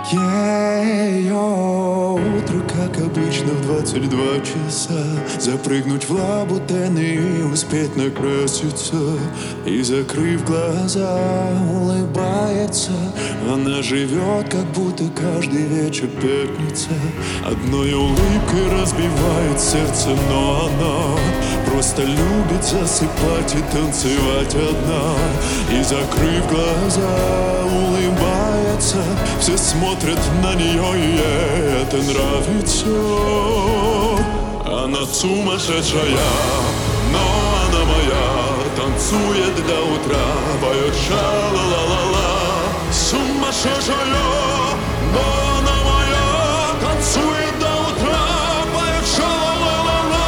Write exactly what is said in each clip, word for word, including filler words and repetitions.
Ее утро, как обычно, в двадцать два часа. Запрыгнуть в лабутены и успеть накраситься. И, закрыв глаза, улыбается. Она живет, как будто каждый вечер пятница. Одной улыбкой разбивает сердце, но она просто любит засыпать и танцевать одна. И, закрыв глаза, улыбается. Все смотрят на нее, и ей это нравится. Она сумасшедшая, но она моя. Танцует до утра, поет ша-ла-ла-ла-ла. Сумасшедшая, но она моя. Танцует до утра, поет ша-ла-ла-ла-ла.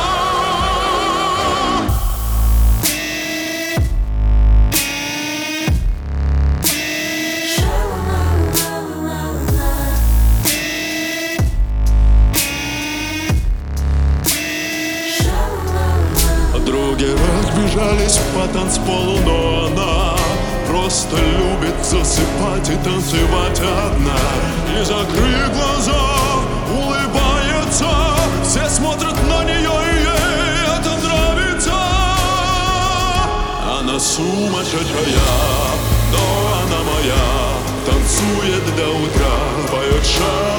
Подруги разбежались по танцполу, но она просто любит засыпать и танцевать одна. И, закрыв глаза, улыбается. Все смотрят на нее, и ей это нравится. Она сумасшедшая, но она моя. Танцует до утра, поет ша.